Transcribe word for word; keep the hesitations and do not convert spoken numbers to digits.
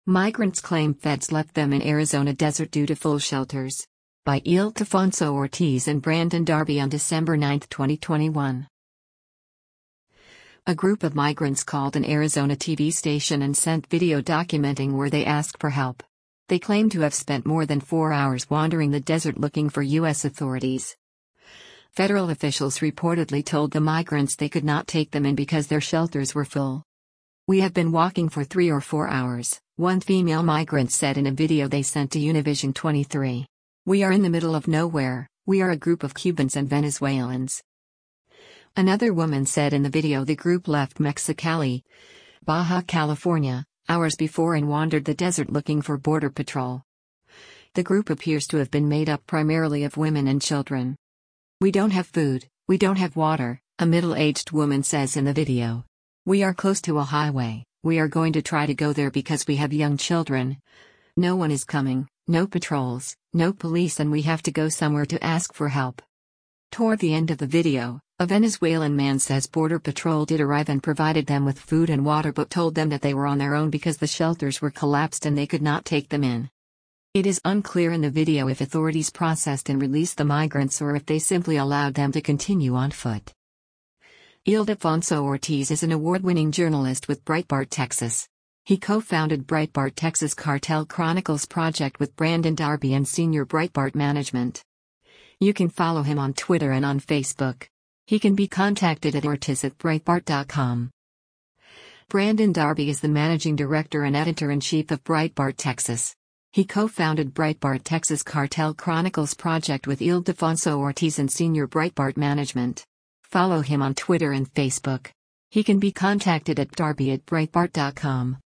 Migrants claim feds left them in Arizona desert due to full shelters. By Ildefonso Ortiz and Brandon Darby on December ninth, twenty twenty-one. A group of migrants called an Arizona T V station and sent video documenting where they asked for help. They claim to have spent more than four hours wandering the desert looking for U S authorities. Federal officials reportedly told the migrants they could not take them in because their shelters were full. "We have been walking for three or four hours," one female migrant said in a video they sent to Univision twenty-three. "We are in the middle of nowhere, we are a group of Cubans and Venezuelans." Another woman said in the video the group left Mexicali, Baja California, hours before and wandered the desert looking for Border Patrol. The group appears to have been made up primarily of women and children. "We don't have food, we don't have water," a middle-aged woman says in the video. "We are close to a highway, we are going to try to go there because we have young children. No one is coming, no patrols, no police, and we have to go somewhere to ask for help." Toward the end of the video, a Venezuelan man says Border Patrol did arrive and provided them with food and water but told them that they were on their own because the shelters were collapsed and they could not take them in. It is unclear in the video if authorities processed and released the migrants or if they simply allowed them to continue on foot. Ildefonso Ortiz is an award-winning journalist with Breitbart Texas. He co-founded Breitbart Texas Cartel Chronicles project with Brandon Darby and Senior Breitbart Management. You can follow him on Twitter and on Facebook. He can be contacted at ortiz at breitbart dot com. Brandon Darby is the managing director and editor-in-chief of Breitbart Texas. He co-founded Breitbart Texas Cartel Chronicles project with Ildefonso Ortiz and Senior Breitbart Management. Follow him on Twitter and Facebook. He can be contacted at darby at breitbart dot com.